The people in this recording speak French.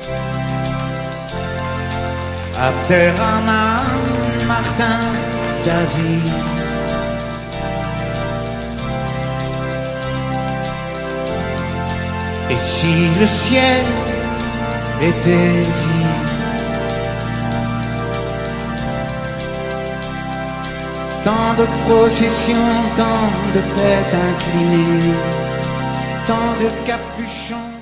Abderrahman, Martin, David. Et si le ciel était vide, tant de processions, tant de têtes inclinées, tant de capuchons.